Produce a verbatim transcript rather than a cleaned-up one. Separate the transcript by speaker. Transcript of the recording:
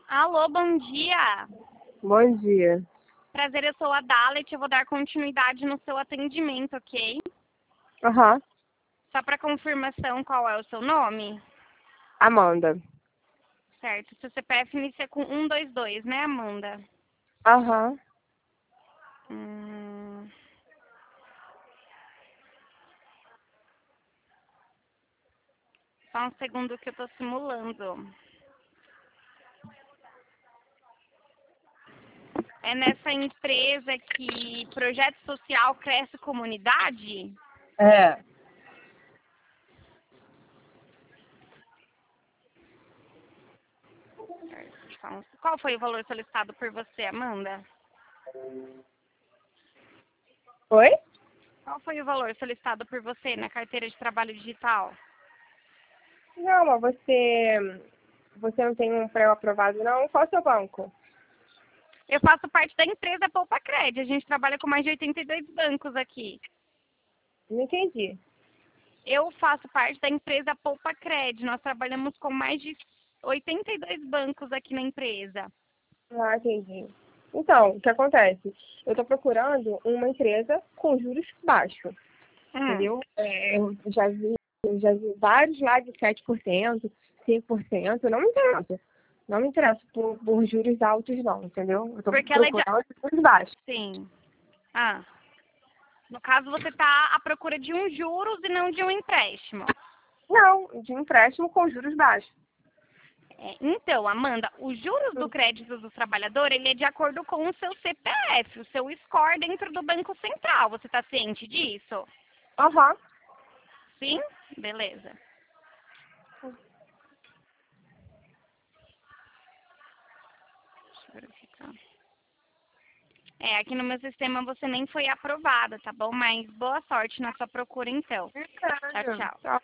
Speaker 1: Alô, bom dia.
Speaker 2: Bom dia.
Speaker 1: Prazer, eu sou a Dalet. Eu vou dar continuidade no seu atendimento, ok?
Speaker 2: Aham.
Speaker 1: Só para confirmação, qual é o seu nome?
Speaker 2: Amanda.
Speaker 1: Certo. Seu C P F inicia com um dois dois, né, Amanda?
Speaker 2: Aham.
Speaker 1: Hum... Só um segundo que eu tô simulando. É nessa empresa que Projeto Social Cresce Comunidade?
Speaker 2: É.
Speaker 1: Então, qual foi o valor solicitado por você, Amanda?
Speaker 2: Oi?
Speaker 1: Qual foi o valor solicitado por você na carteira de trabalho digital?
Speaker 2: Não, mas você... Você não tem um pré-aprovado, não? Qual é o seu banco?
Speaker 1: Eu faço parte da empresa Poupa Cred. A gente trabalha com mais de oitenta e dois bancos aqui.
Speaker 2: Não entendi.
Speaker 1: Eu faço parte da empresa Poupa Cred. Nós trabalhamos com mais de oitenta e dois bancos aqui na empresa.
Speaker 2: Ah, entendi. Então, o que acontece? Eu tô procurando uma empresa com juros baixos,
Speaker 1: Hum.
Speaker 2: entendeu? É, eu já vi, eu já vi vários lá de sete por cento, cinco por cento. Não me interessa. Não me interessa por, por juros altos, não, entendeu? Eu tô
Speaker 1: Porque ela é de...
Speaker 2: procurando juros baixos.
Speaker 1: Sim. Ah. No caso, você está à procura de um juros e não de um empréstimo.
Speaker 2: Não, de empréstimo com juros baixos.
Speaker 1: É, então, Amanda, os juros do crédito do trabalhador, ele é de acordo com o seu C P F, o seu score dentro do Banco Central. Você está ciente disso?
Speaker 2: Aham.
Speaker 1: Sim? Beleza. Deixa eu verificar. É, aqui no meu sistema você nem foi aprovada, tá bom? Mas boa sorte na sua procura, então. Tchau,
Speaker 2: Obrigada.
Speaker 1: tchau.
Speaker 2: Tchau.